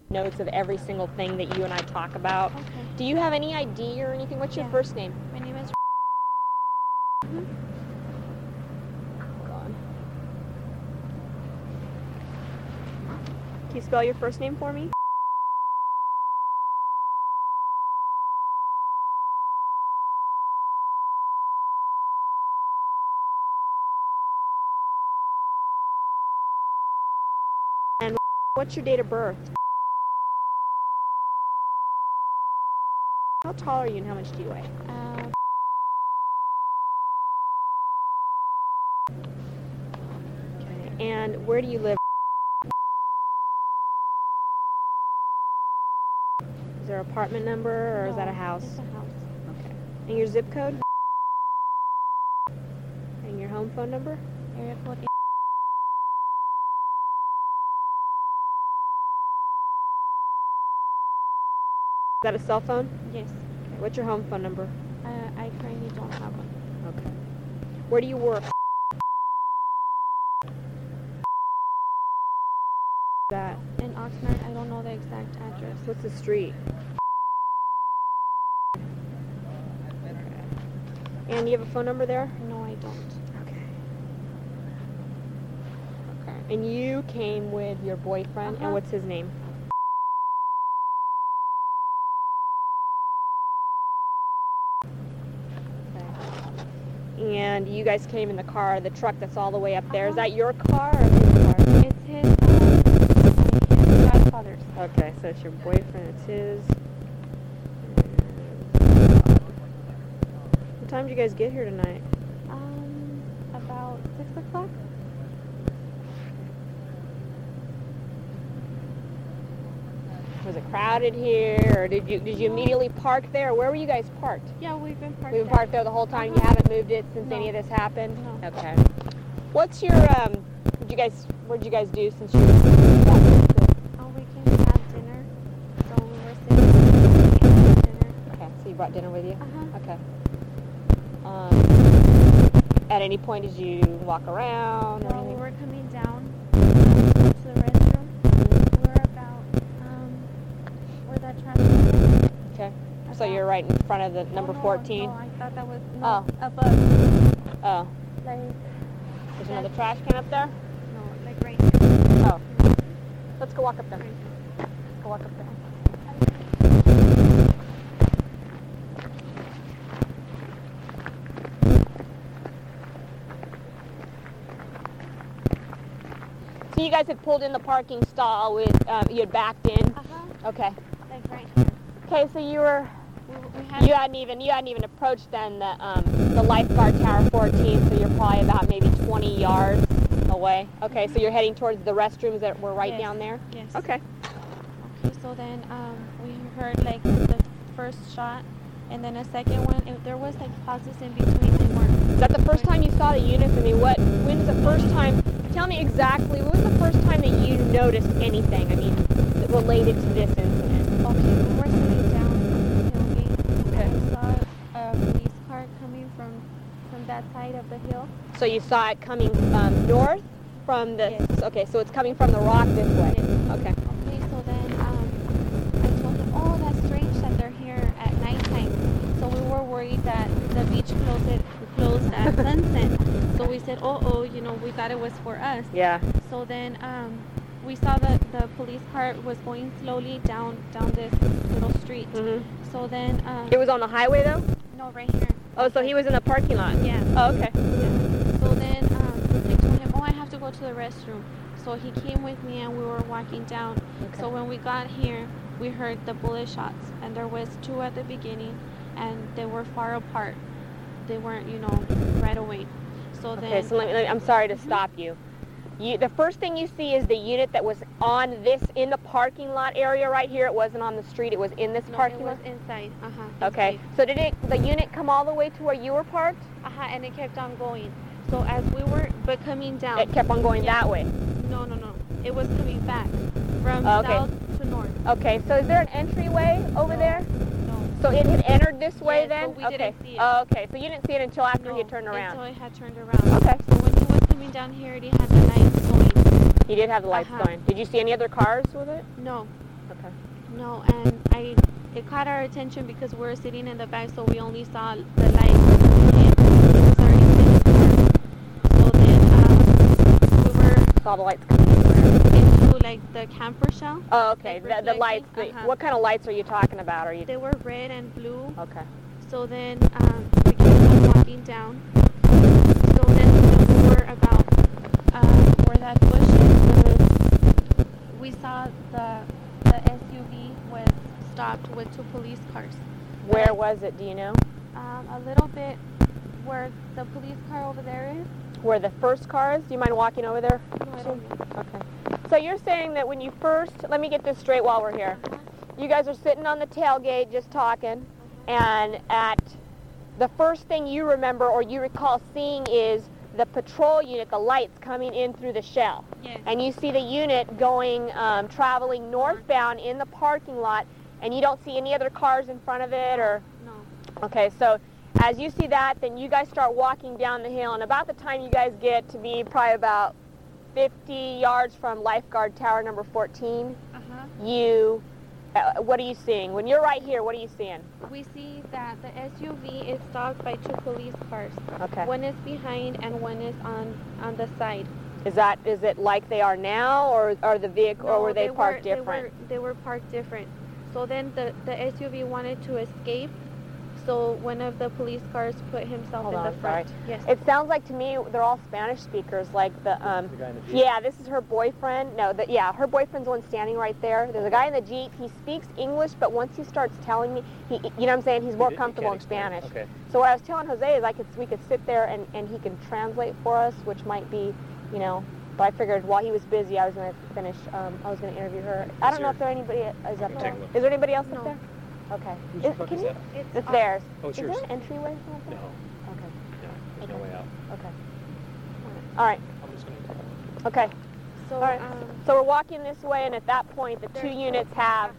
notes of every single thing that you and I talk about. Okay. Do you have any ID or anything? What's your Yeah. first name? My name is. Hold on. Can you spell your first name for me? And what's your date of birth? How tall are you and how much do you weigh? Okay. And where do you live? Is there an apartment number or is that a house? It's a house. Okay. And your zip code? And your home phone number? Area code. Is that a cell phone? Yes. Okay. What's your home phone number? I currently don't have one. Okay. Where do you work? That. In Oxnard, I don't know the exact address. What's the street? And you have a phone number there? No, I don't. Okay. Okay. And you came with your boyfriend, and what's his name? Okay. And you guys came in the car, the truck that's all the way up there. Is that your car or his car? It's his grandfather's. Okay, so it's your boyfriend, it's his. What time did you guys get here tonight? About 6 o'clock. Was it crowded here, or did you immediately park there? Where were you guys parked? Yeah, we've been parked. We've been parked there the whole time. You haven't moved it since any of this happened. No. Okay. What's your What'd you guys do since you? Oh, we came to have dinner. So we were sitting and had dinner. Okay, so you brought dinner with you. Uh-huh. Okay. At any point did you walk around? Or While we anything? were coming down to the restroom, we were about where that trash was. Okay. So you're right in front of the number 14. No, I thought that was above. Oh. Like There's another trash can up there? no, like right here. Oh. Let's go walk up there. Let's go walk up there. So you guys had pulled in the parking stall with, you had backed in? Okay. Like right here. Okay, so you were, We you hadn't even approached then the lifeguard tower 14, so you're probably about maybe 20 yards away. Okay, so you're heading towards the restrooms that were right Yes. down there? Yes. Okay. Okay, so then we heard like the first shot, and then a second one. There was like pauses in between. They weren't. Is that the first time you saw the units? I mean, when's the first time, tell me exactly, when was the first time that you noticed anything, I mean, that related to this incident? Okay, we were sitting down on the tailgate. Okay. And I saw a police car coming from that side of the hill. So you saw it coming north from the, Yes. okay, so it's coming from the rock this way? Yes. Okay. Okay, so then I told him, oh, that's strange that they're here at nighttime. So we were worried that the beach closed at sunset. So we said, we thought it was for us. Yeah. So then we saw that the police car was going slowly down this little street. Mm-hmm. So then It was on the highway though? no, right here. Oh, so he was in the parking lot? Yeah. Oh, okay. Yeah. So then I told him, I have to go to the restroom. So he came with me and we were walking down. Okay. So when we got here, we heard the bullet shots, and there was 2 at the beginning, and they were far apart. They weren't, right away. So Okay, then. so I'm sorry to stop you. The first thing you see is the unit that was in the parking lot area right here. It wasn't on the street. It was in this parking it lot? was inside. Okay. So did the unit come all the way to where you were parked? And it kept on going. So as we were coming down. It kept on going that way? No. It was coming back from Okay. south to north. Okay, so is there an entryway over there? No. So it had entered this way Yes, then? but we okay. didn't see it. Oh, okay, so you didn't see it until after he had turned around? Until it had turned around. Okay. So when he was coming down here, he had the lights going. He did have the lights going. Did you see any other cars with it? No. Okay. No, and it caught our attention because we were sitting in the back, so we only saw the lights. It was already finished work. So then we were Saw the lights coming in where? into like the camper shell. Oh, okay. Like The lights. reflecting? What kind of lights are you talking about? Are you? They were red and blue. Okay. So then we kept on walking down. So then we were about where that bush is. We saw the SUV was stopped with 2 police cars. Where was it? Do you know? A little bit where the police car over there is. Where the first car is? Do you mind walking over there? No, I don't know. Okay. So you're saying that when you first, let me get this straight while we're here. You guys are sitting on the tailgate just talking, and at the first thing you remember or you recall seeing is the patrol unit, the lights coming in through the shell. Yes. And you see the unit going, traveling northbound in the parking lot, and you don't see any other cars in front of it, or? No. Okay, so as you see that, then you guys start walking down the hill, and about the time you guys get to be probably about 50 yards from lifeguard tower number 14, you, what are you seeing? When you're right here, what are you seeing? We see that the SUV is stopped by 2 police cars. Okay. One is behind and one is on the side. Is it like they are now, or are the vehicle, or were they parked different? They were parked different. So then the SUV wanted to escape. So one of the police cars put himself Hold in on, the front. sorry. Yes. It sounds like to me they're all Spanish speakers, like the guy in the Jeep? yeah, this is her boyfriend. No, her boyfriend's the one standing right there. There's a guy in the Jeep. He speaks English, but once he starts telling me, you know what I'm saying, he's more comfortable in Spanish. Okay. So what I was telling Jose is we could sit there and he can translate for us, which might be, you know. But I figured while he was busy, I was going to finish. I was going to interview her. I don't know if there anybody is up there. Is there anybody else up No. there? Okay. Whose truck is that? It's theirs. Oh, it's Is yours. there an entryway? No, Okay. no, there's no way out. Okay. All right. I'm just going to. Okay. So All right. So we're walking this way, and at that point, the 2 There's- units have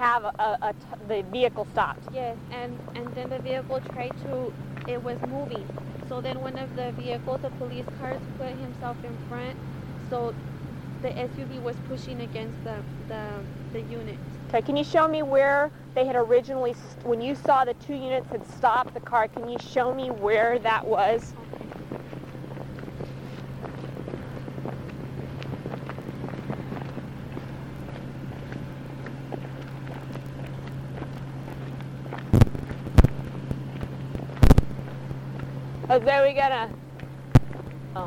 the vehicle stopped. yes, and then the vehicle it was moving. So then one of the vehicles, the police cars, put himself in front. So the SUV was pushing against the unit. Okay. Can you show me where they had originally, when you saw the 2 units had stopped the car? Can you show me where that was? Jose, we gotta. Oh.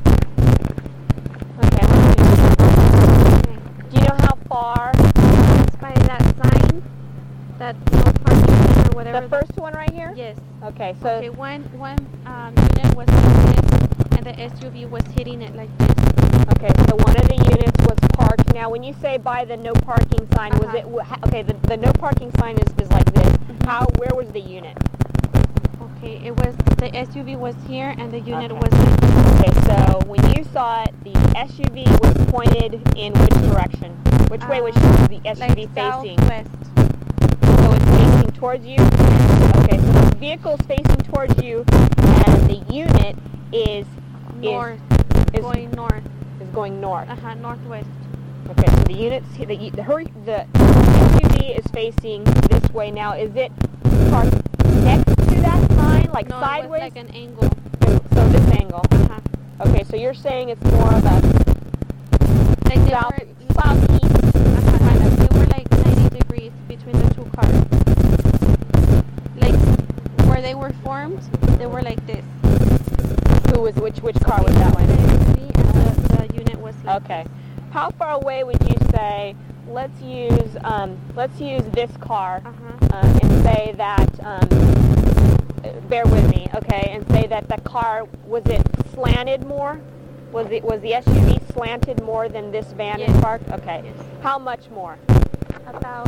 Okay. Okay. Do you know how far? It's by that sign, that no parking sign or whatever. The first one right here? Yes. Okay, so Okay, one unit was like this, and the SUV was hitting it like this. okay, so one of the units was parked. Now, when you say by the no parking sign, was it okay? The no parking sign is like this. Where was the unit? Okay, the SUV was here, and the unit Okay. was like this. Okay, so when you saw it, the SUV was pointed in which direction? Which way was the SUV facing? Southwest. So it's facing towards you? Okay, so the vehicle's facing towards you, and the unit is North. is Going north. going north. Northwest. Okay, so the units, the SUV is facing this way now. Is it parked next to that sign, like No, sideways? it was like an angle. So this angle. Uh-huh. Okay, so you're saying it's more of a Like they south, were, southeast. they were like 90 degrees between the 2 cars. Like where they were formed, they were like this. Which car was that The one? SUV and the unit was like Okay. this. How far away would you say? Let's use this car and say that. Bear with me, okay? And say that the car, was it slanted more? Was the SUV slanted more than this van is Yes. parked? Okay. Yes. How much more? About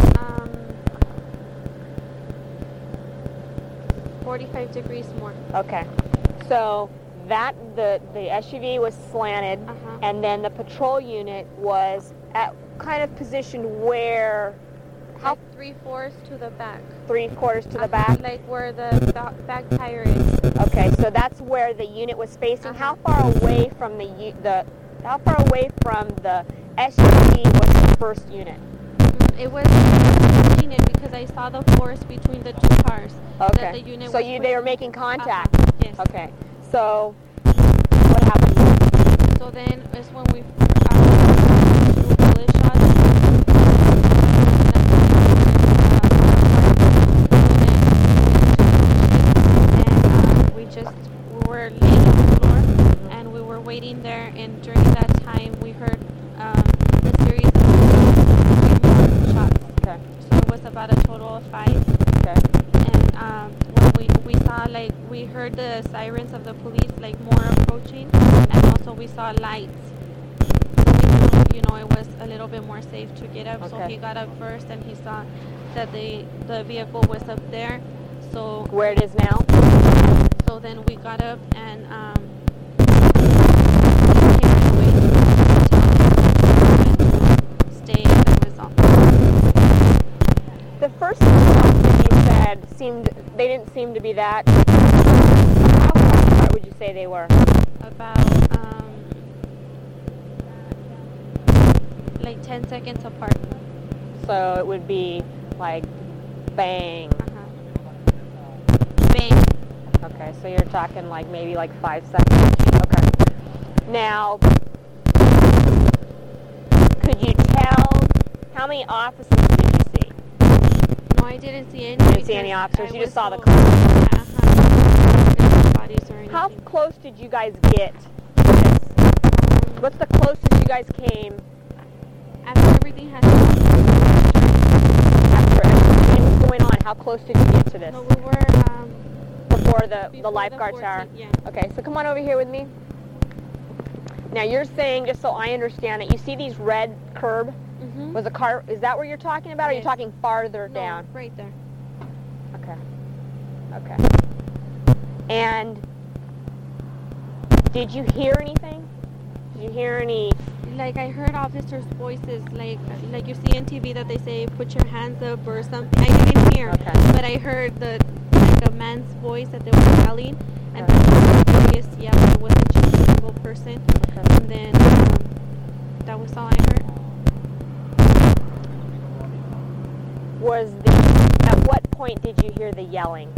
45 degrees more. Okay. So that the SUV was slanted, and then the patrol unit was at kind of positioned where, how Like 3/4 to the back. 3/4 to the back? Like where the back tire is. Okay, so that's where the unit was facing. How far away from how far away from the SUV was the first unit? It was pushing it because I saw the force between the two cars. That the Okay. unit So was they were pushing. making contact. Yes. Okay. So what happened? So then is when we threw bullet shots. And we were laying on the floor and we were waiting there. And during that time, we heard a series of 3 more shots. Okay. So it was about a total of 5. Okay. And when we saw, like, we heard the sirens of the police, like, more approaching, and also we saw lights. So we knew, it was a little bit more safe to get up. So Okay. he got up first, and he saw that the vehicle was up there. So Where it is now? so then we got up and came right away to the hotel and stayed, and that was all. The first shots that you said they didn't seem to be that. How far apart would you say they were? About like 10 seconds apart. So it would be like bang. Bang. Okay, so you're talking like maybe like 5 seconds. Okay. Now, could you tell how many officers did you see? No, I didn't see any. You didn't see any because officers, I you just was saw the so- car. Bodies or anything. How close did you guys get to this? What's the closest you guys came After everything had after everything was going on? How close did you get to this? no, we were Before the before lifeguard the tower? 14th, yeah. Okay, so come on over here with me. Now you're saying, just so I understand it, you see these red curb? Mm-hmm. Was a car, is that what you're talking about, or are you Yes. talking farther No, down? right there. Okay. Okay. And did you hear anything? Did you hear any? Like I heard officers' voices, like you see in TV that they say put your hands up or something. I didn't hear, Okay. but I heard like a man's voice that they were yelling, and Okay. that was the biggest yell. It wasn't just a single person. Okay. And then that was all I heard. At what point did you hear the yelling?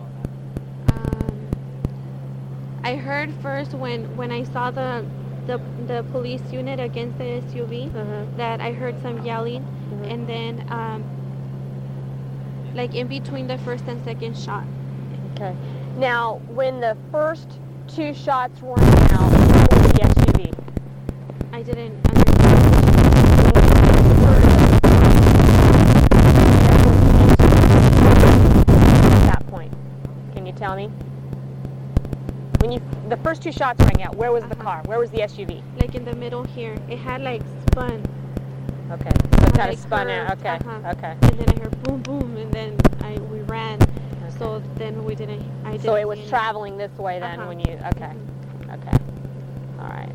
I heard first when I saw the police unit against the SUV Mm-hmm. that I heard some yelling, Mhm. and then like in between the first and second shot. Okay. Now, when the first 2 shots rang out, what was the SUV? I didn't understand. At that point, can you tell me? When the first 2 shots rang out, where was the car? Where was the SUV? Like in the middle here, it had like spun, Okay, so it kind like of spun out. curved, Okay, uh-huh. okay. and then I heard boom boom, and then we ran. So then we didn't. I didn't. So it was see any- traveling this way then Uh-huh. when you. Okay, Mhm. okay, all right.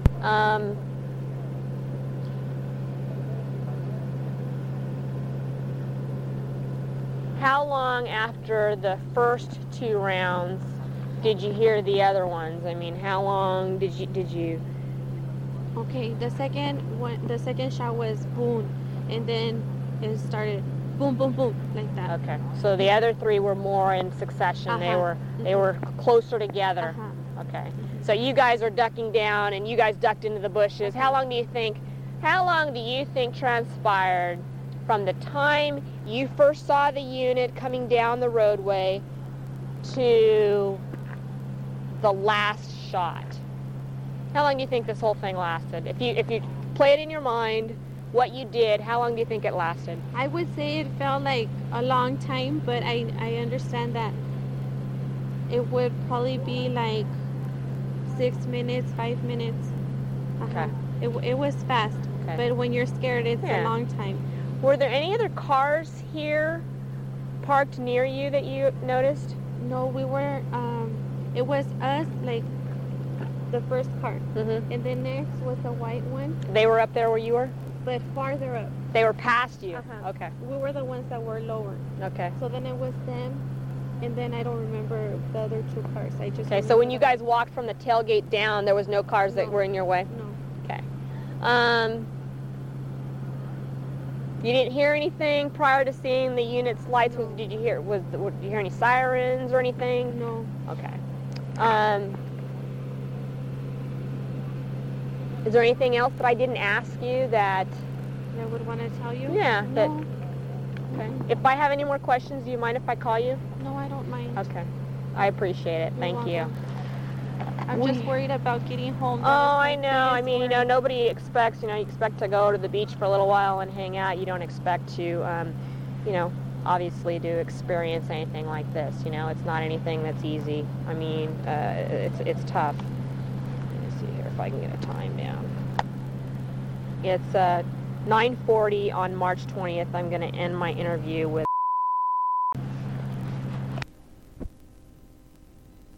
How long after the first 2 rounds did you hear the other ones? I mean, how long did you? Okay, the second shot was boom, and then it started boom boom boom like that. Okay, so the other 3 were more in succession. They Uh-huh. were closer together. Uh-huh. Okay, so you guys are ducking down, and you guys ducked into the bushes. How long do you think transpired from the time you first saw the unit coming down the roadway to the last shot? How long do you think this whole thing lasted? If you play it in your mind, what you did, how long do you think it lasted? I would say it felt like a long time, but I understand that it would probably be like 6 minutes, 5 minutes. Okay. It was fast, Okay. but when you're scared, it's Yeah. a long time. Were there any other cars here parked near you that you noticed? No, we were. It was us, like the first car, Mm-hmm. and then next was a white one, They were up there where you were? but farther up. They were past you? Uh-huh. Okay. We were the ones that were lower. Okay. So then it was them, and then I don't remember the other 2 cars. I just. Okay, so when remember you that- guys walked from the tailgate down, there was no cars that No. were in your way? No. Okay. You didn't hear anything prior to seeing the unit's lights? Did you hear any sirens or anything? No. Okay. Is there anything else that I didn't ask you that? I would want to tell you. Yeah. No. Okay. If I have any more questions, do you mind if I call you? No, I don't mind. Okay. I appreciate it. You're Thank you. welcome. I'm just worried about getting home. Oh, I know. I mean, you know, nobody expects, you expect to go to the beach for a little while and hang out. You don't expect to, obviously to experience anything like this. It's not anything that's easy. I mean, it's tough. Let me see here if I can get a time down. It's 9:40 on March 20th. I'm going to end my interview with